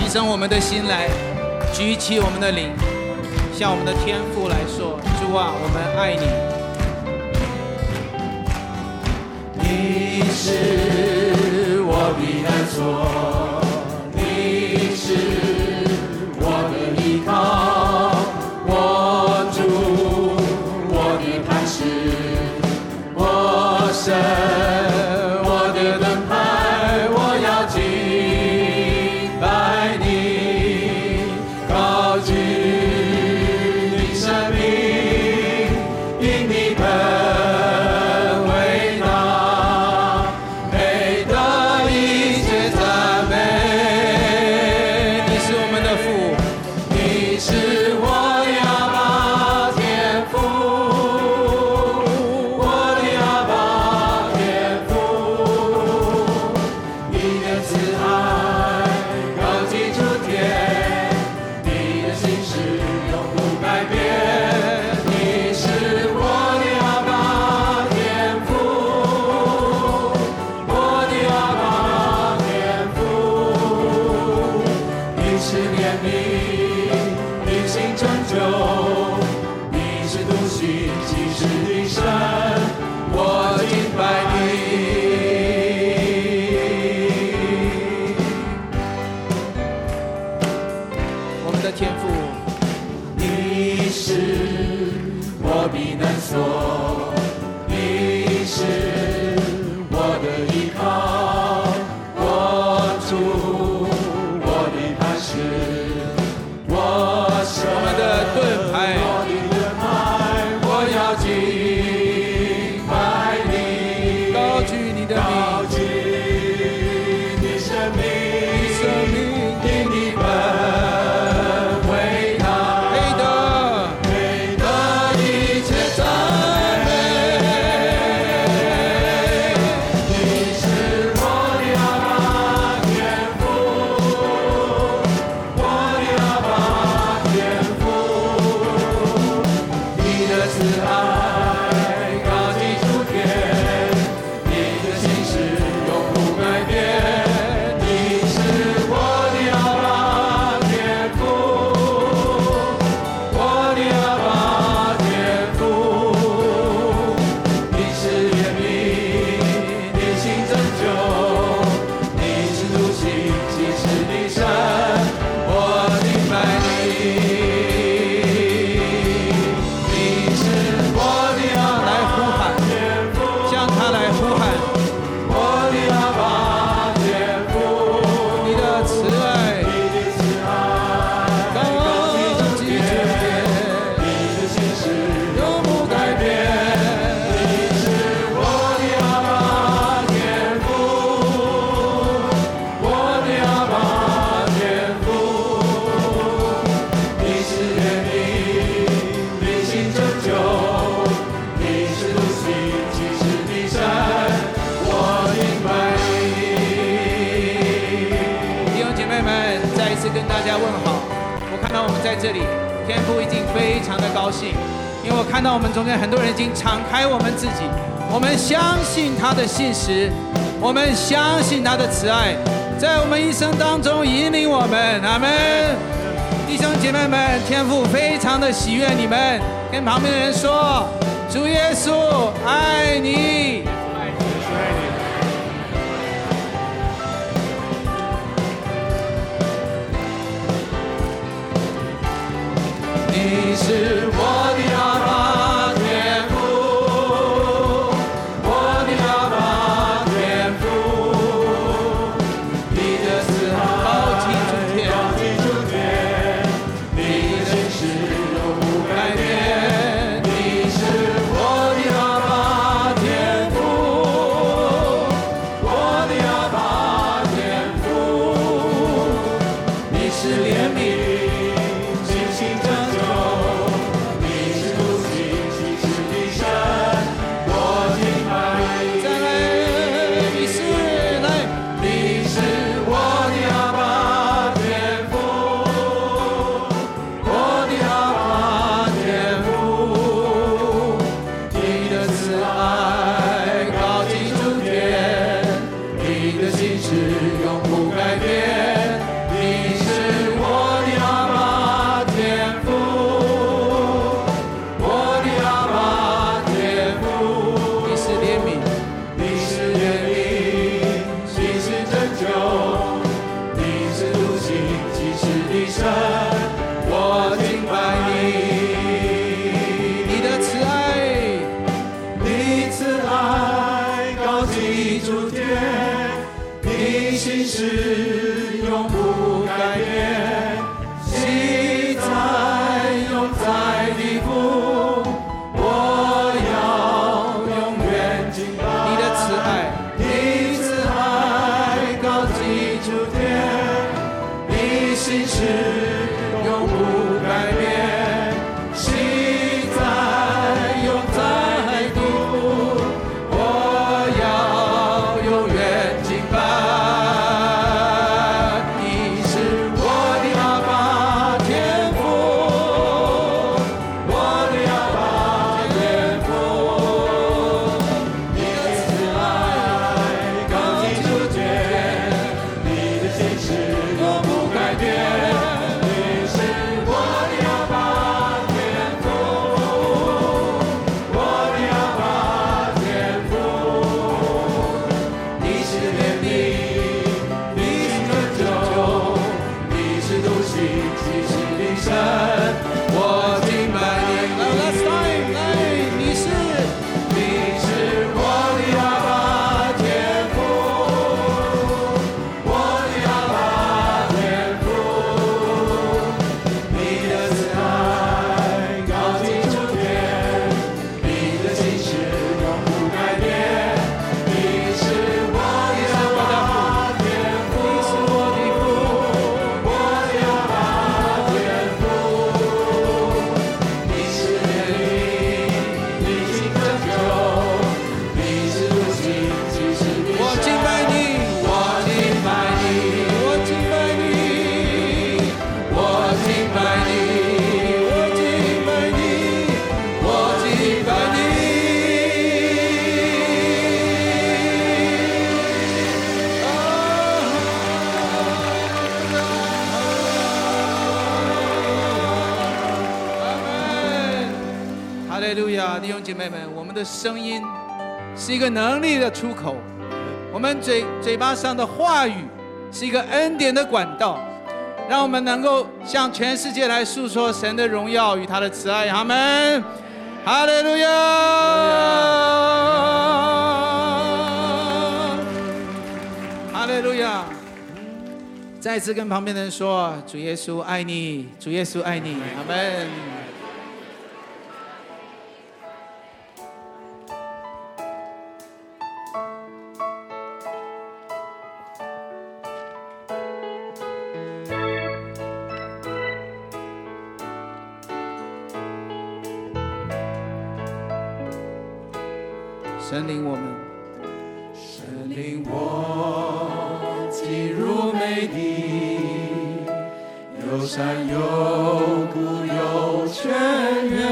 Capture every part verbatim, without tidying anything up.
提升我们的心来，举起我们的灵，向我们的天父来说：主啊，我们爱你。 你是我避难所，你是我的依靠，我主，我的磐石，我神，我的盾牌，我要敬拜你，高举你生命，因你本伟大，配得一切赞美。 你是我们的父， 你是我的阿爸天父，我的阿爸天父，你的慈爱高及诸天，你的心事永不改变。你是我的阿爸天父，我的阿爸天父，你是怜悯，你心拯救，你是独行其事的神，我敬拜你。 我们的天父， 你是我避难所，你是我的依靠，我主，我的磐石，我神， 我们的盾牌， 我的盾牌，我要敬拜你， 高举你的高名， 举你生命， 生命因你本伟大， 配得配得一切赞美。你是我的阿爸天父，我的阿爸天父，你的慈爱高及诸天，你的心事永不改变。你是我的阿爸天父，我的阿爸天父，你是怜悯，你心拯救，你是独行其事的神，我敬拜你。你是我的阿来呼爸喊， 天父， 向他来呼喊， 我的阿爸天父， 你的慈爱你的慈爱高及诸天， 你的心事永不改变。 你是我的阿爸天父，我的阿爸天父，你是怜悯，你心拯救，你是独行其事的神，我敬拜你。 弟兄姐妹们，再一次跟大家问好。我看到我们在这里，天父已经非常的高兴，因为我看到我们中间很多人已经敞开我们自己，我们相信他的信实，我们相信他的慈爱，在我们一生当中引领我们。阿门。弟兄姐妹们，天父非常的喜悦你们，跟旁边的人说：主耶稣爱你。 你是我的阿爸天父，我的阿爸天父，你的慈爱高及诸天高及诸天，你的心事永不改变。你是我的阿爸天是永不改变，昔在永在的父，我要永远敬拜。 你的慈爱， 你慈爱高及诸天，你心是永不改变，昔在永在的父，我要永远敬拜。你是我的阿爸天父，我的阿爸天父，你的慈爱高及诸天，你的心是永不改变。你是我的阿爸天父，我的阿爸天父，你是怜悯，你是拯救，你是独行其事的神，我敬拜你。 Last time，来，你是你是我的阿爸天父，我的阿爸天父，你的慈爱高及诸天，你的心是永不改变。你是我的阿爸天父，你是我的父，我的阿爸天父，你是怜悯，你是拯救，你是独行其事的神。 我敬拜你， 我敬拜你， 我敬拜你， 我敬拜你， 我敬拜你， 我敬拜你。 阿门。哈利路亚，弟兄姐妹们，我们的声音是一个能力的出口，我们嘴嘴巴上的话语是一个恩典的管道，让我们能够向全世界来诉说神的荣耀与他的慈爱。阿门。哈利路亚。哈利路亚。再次跟旁边的人说：主耶稣爱你，主耶稣爱你。阿门。神领我们， 神领我进入美地，有山有谷有泉源，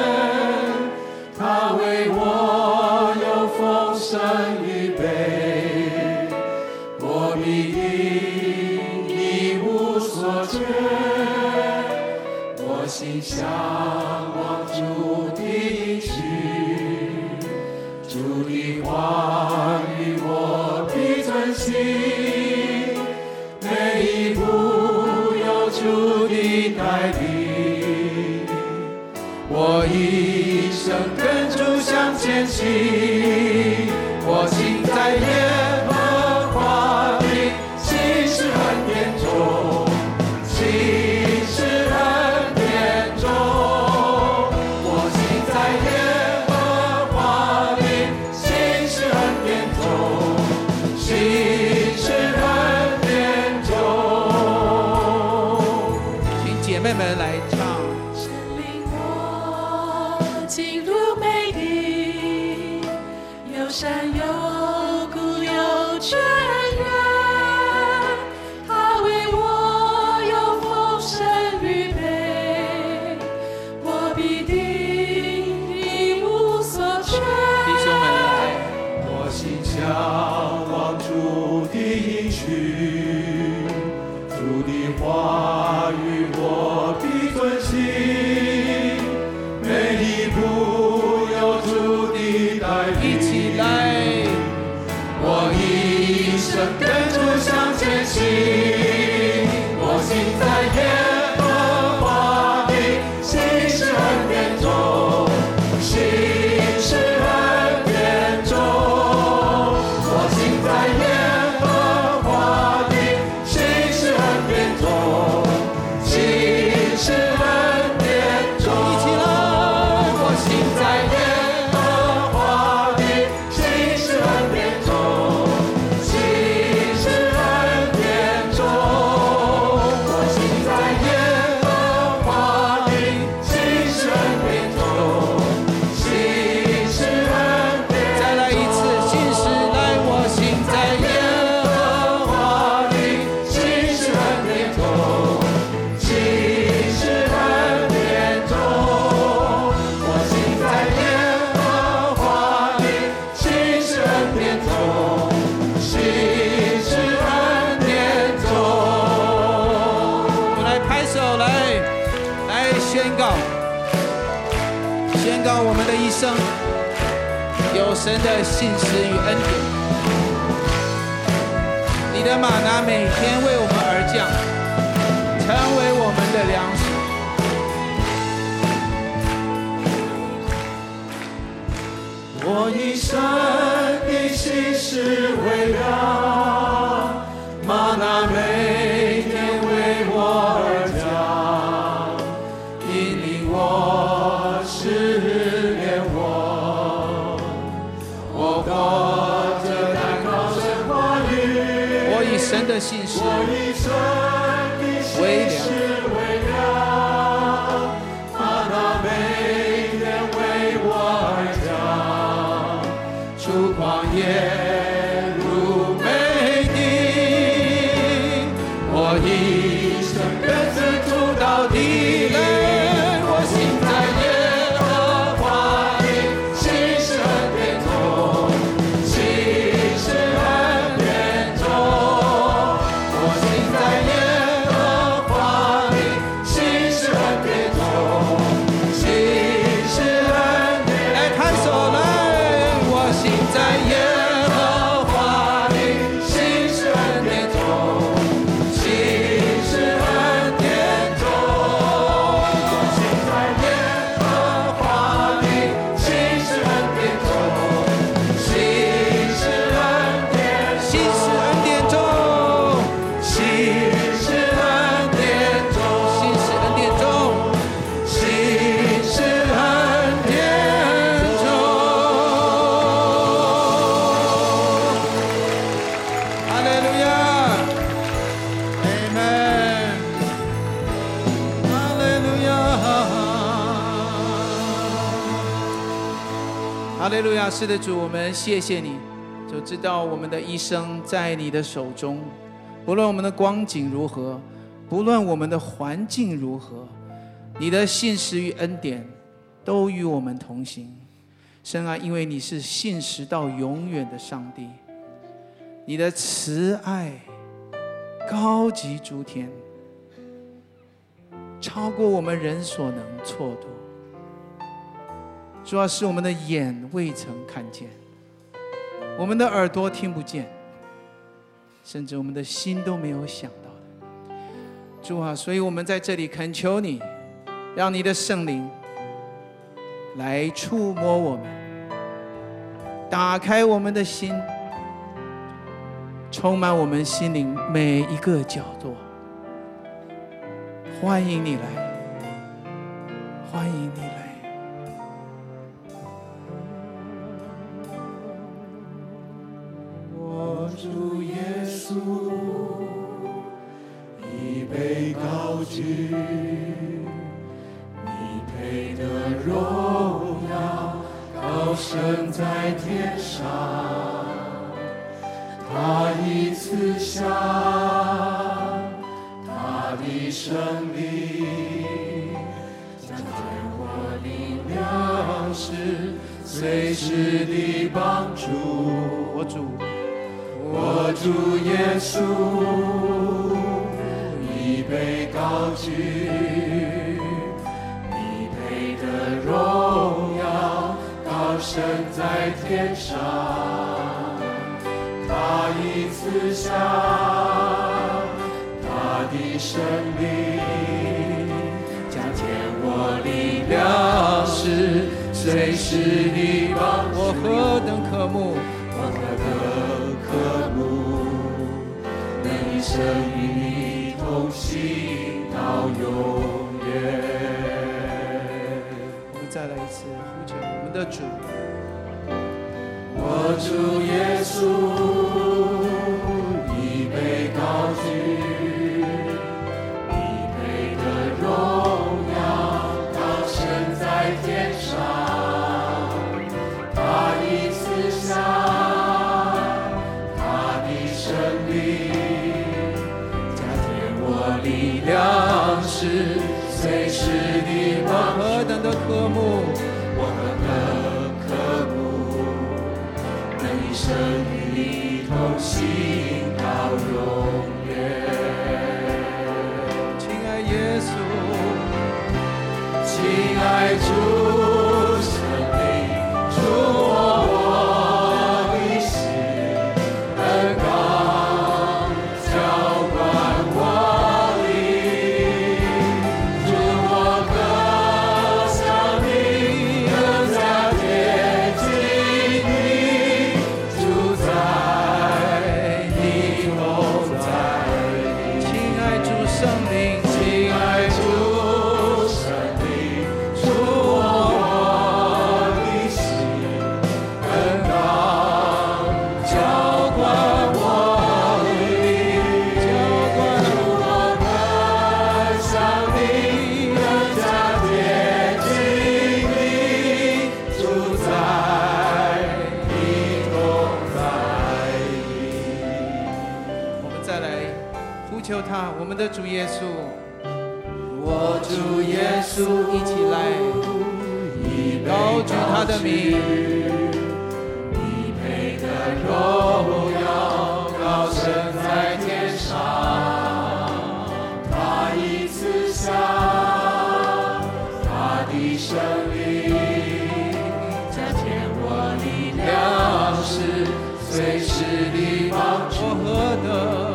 他为我有丰盛预备，我必定一无所缺。我心向往主的应许，主的话语我必遵行，每一步有主的带领，我一生跟主向前行，我行在耶和华的心是恩典中，心是恩典中，我行在耶和华的心是恩典中，心是恩典中。 请姐妹们来唱。 神领我进入美地， 的一生有神的信实与恩典。你的玛拿每天为我们而降，成为我们的粮食。 我以神的信实为粮，玛拿每天为我而降，引领我，试炼我，我活着单靠神话语。 我以神的信实我以神的信实为粮，玛拿每天为我而降，出旷野入美地，我一生跟着主到地来，我行在耶和华的信实恩典中，信实恩典中，我行在耶和华的信实恩典中，信实恩典。 来拍手来， 我行在耶和华的信实恩典中，信实恩典中，我行在耶和华的信实恩典中，信实恩典， 信实恩典中， 信实恩典中， 信实恩典中， 信实恩典中。 哈利路亚 ，Amen， 哈利路亚，哈利路亚。是的，主，我们谢谢你，就知道我们的一生在你的手中，不论我们的光景如何，不论我们的环境如何，你的信实与恩典都与我们同行。神啊，因为你是信实到永远的上帝，你的慈爱高及诸天，超过我们人所能测度。主要是我们的眼未曾看见，我们的耳朵听不见，甚至我们的心都没有想到的。主啊，所以我们在这里恳求你，让你的圣灵来触摸我们，打开我们的心，充满我们心灵每一个角落。欢迎你来，欢迎你来。 我主耶稣已被高举，你配的荣耀高升在天上，他已赐下他的生命，将天火力粮食随时的帮助。 我主， 我主耶稣已被高举，你配的荣耀高升在天上，他已赐下他的生命，将天火力粮食随时的帮助。 我何等渴慕， 我何等渴慕，能一生与你同行到永远。 我们再来一次呼求我们的主。 我主耶稣已被高举，你配的荣耀高升在天上，他已赐下他的生命，加添我力量，是随时的帮助。 何等的渴慕， 我何等渴慕，能一生与你同行到永远。 亲爱耶稣， 亲爱主，生命我们的主耶稣， 我主耶稣， 一起来高举他的名， 你配得荣耀，高升在天上。他已赐下他的生命，加添我力量，是随时的帮助。 我何等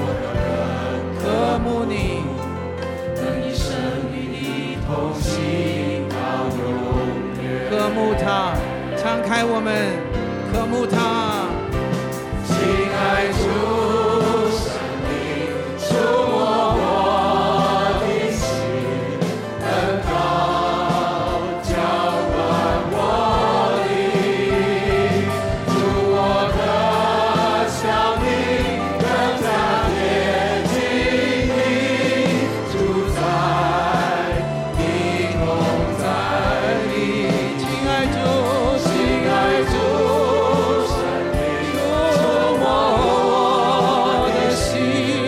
渴慕你， 能以生命的同行到永远。 渴慕他，敞开我们，渴慕他。 亲爱主，生命触摸我的心，恩膏浇灌我的，主，我的想你更加贴近你，主在你同在里。 亲爱主， 亲爱主，生命触摸我的心，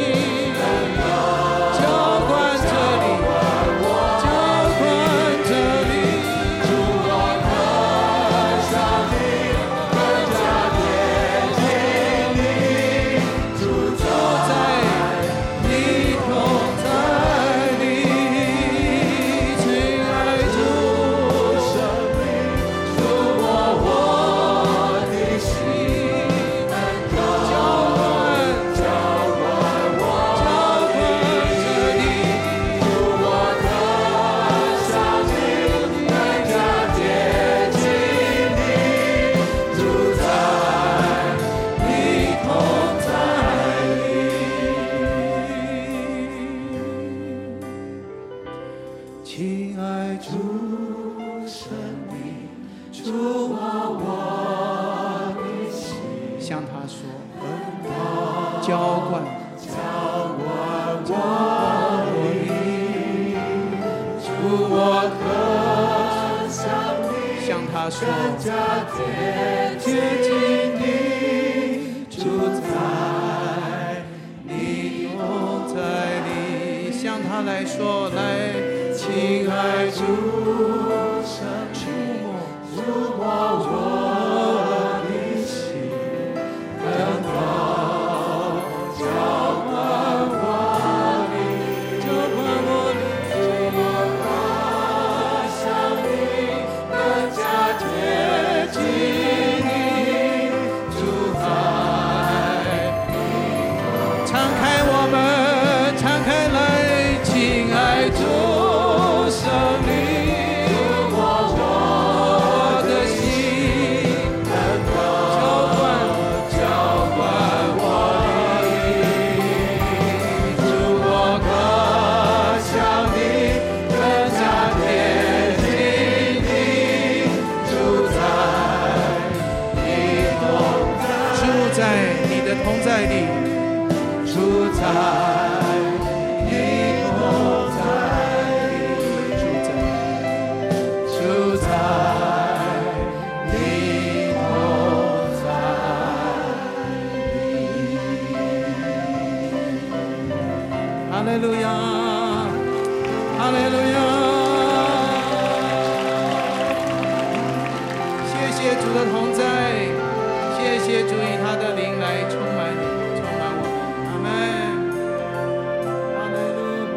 浇灌这里，浇灌这里， 主，我更想你，更加贴近你，主在你同在里。亲爱主， 生命触摸我的心，恩膏浇灌我浇灌这里， 主，我更想你，更加贴近你，主在你同在里。亲爱主，生命触摸我的心， 向他说，浇灌， 浇灌我的，主，我更想你， 向他说， 更加贴近你，主在你同在里，向他来说，来， 亲爱主，生命触摸我的心，恩膏浇灌我的， 浇灌我的。 主，我更想你，更加贴近你，主在敞开我们，敞开来，亲爱主，生命触摸我的心，恩膏浇灌我的，主，我更想你，更加贴近你，主在你同在， 住在你的同在里， 主在你同在里， 住在。 主在你同在哈利路亚，哈利路亚！谢谢主的同在，谢谢主以他的灵来充满你，充满我们。阿门。哈利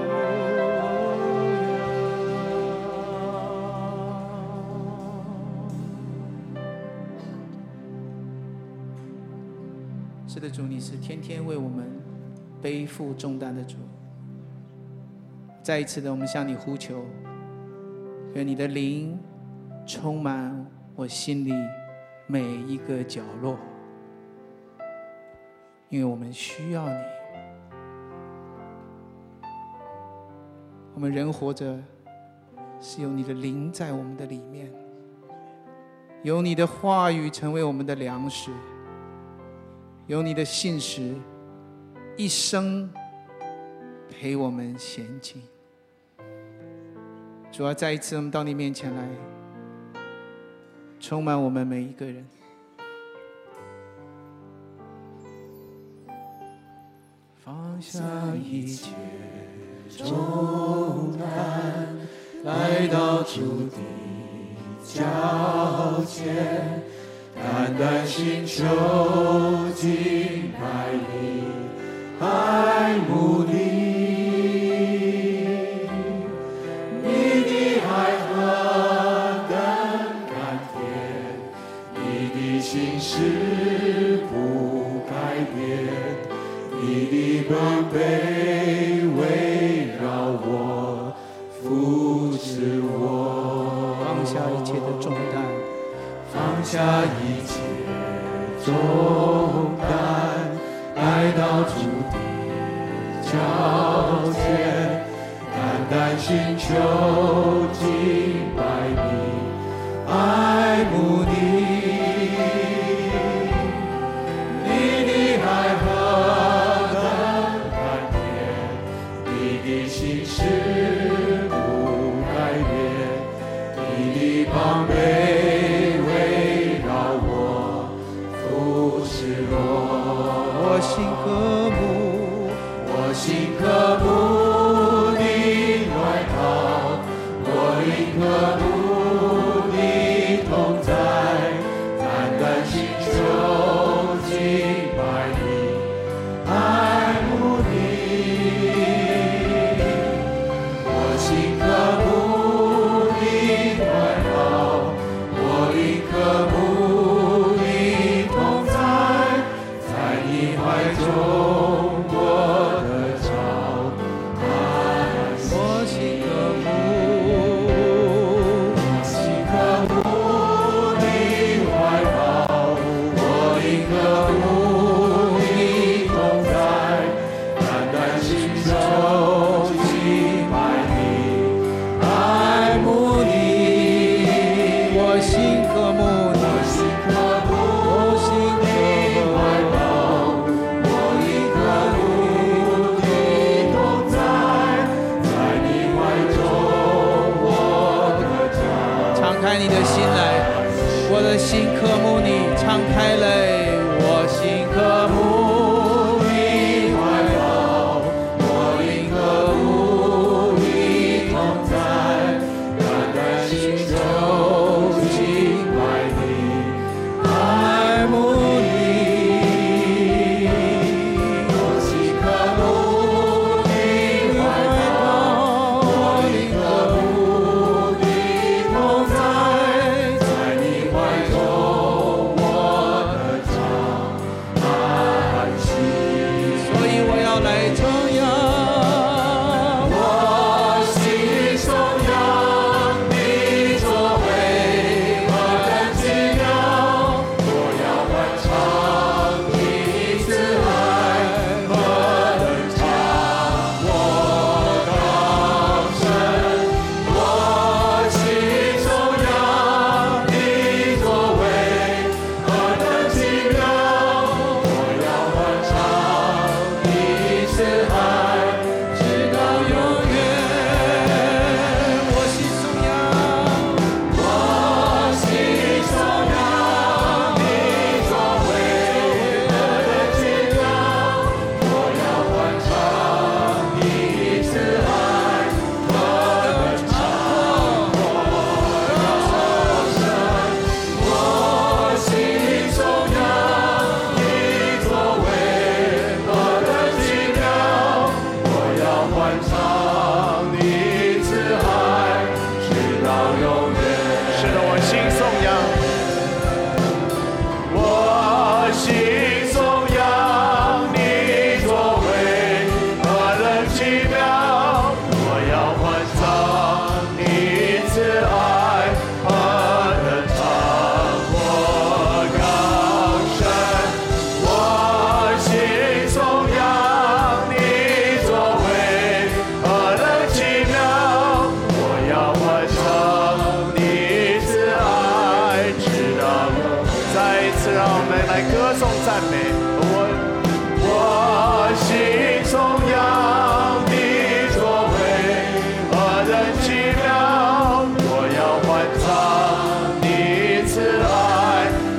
路亚。是的，主，你是天天为我们背负重担的主。再一次的，我们向你呼求，愿你的灵充满我心里每一个角落，因为我们需要你。我们人活着是有你的灵在我们的里面，有你的话语成为我们的粮食，有你的信实一生陪我们前进。主啊，再一次我们到你面前来，充满我们每一个人。放下一切重担，来到主的脚前，单单寻求敬拜你，爱慕你。你的爱何等甘甜，你的心事不改变，你的膀臂围绕我，扶持我。 放下一切的重担， 放下一切重担，来到主的脚前，单单寻求敬拜你，爱慕你。你的爱何等甘甜，你的心事不改变，你的膀臂围绕我，扶持我。 我心渴慕， 我心渴慕你来到，我灵渴慕你同在，单单寻求敬拜你，爱慕你。我心渴慕你来到，我灵渴慕你同在，在你怀中。 你的心来，我的心渴慕你，敞开来，我心渴慕你怀抱，我灵渴慕你同在，单单寻求敬拜你，爱慕你，我心渴慕你怀抱，我灵渴慕你同在。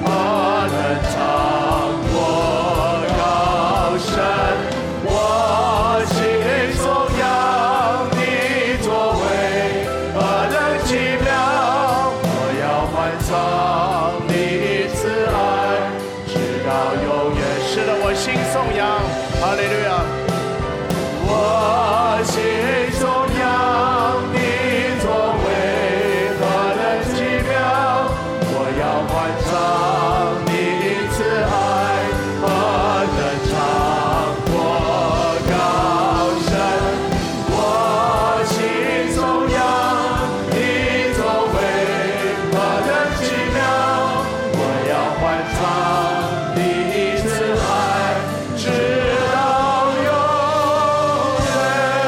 我上你慈爱直到永远。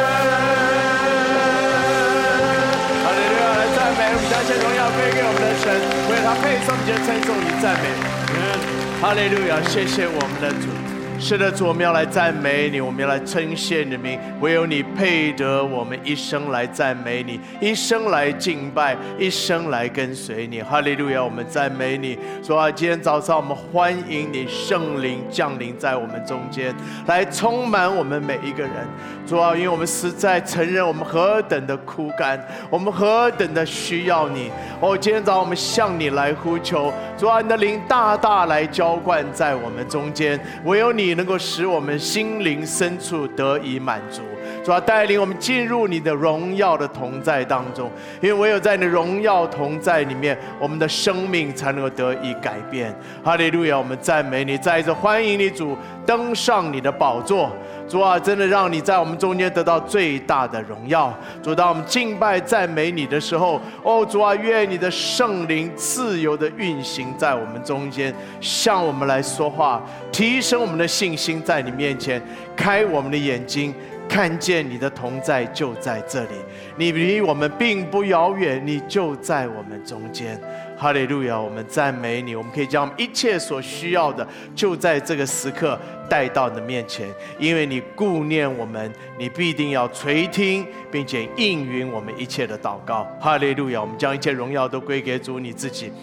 哈利路亚！来赞美，我们将一切荣耀归给我们的神，为他配颂，节称颂与赞美。哈利路亚！谢谢我们的主。是的，主，我们要来赞美你，我们要来称谢你的名。唯有你配得我们一生来赞美你，一生来敬拜，一生来跟随你。哈利路亚！我们赞美你。主啊，今天早上我们欢迎你圣灵降临在我们中间，来充满我们每一个人。主啊，因为我们实在承认我们何等的枯干，我们何等的需要你。哦，今天早上我们向你来呼求。主啊，你的灵大大来浇灌在我们中间，唯有你能够使我们心灵深处得以满足。主啊，带领我们进入你的荣耀的同在当中，因为唯有在你的荣耀同在里面，我们的生命才能够得以改变。哈利路亚！我们赞美你，再一次欢迎你，主登上你的宝座。主啊，真的让你在我们中间得到最大的荣耀。主，当我们敬拜赞美你的时候，哦，主啊，愿你的圣灵自由的运行在我们中间，向我们来说话，提升我们的信心，在你面前开我们的眼睛，看见你的同在就在这里。你离我们并不遥远，你就在我们中间。哈利路亚！我们赞美你，我们可以将我们一切所需要的，就在这个时刻带到你的面前，因为你顾念我们，你必定要垂听，并且应允我们一切的祷告。哈利路亚！我们将一切荣耀都归给主你自己。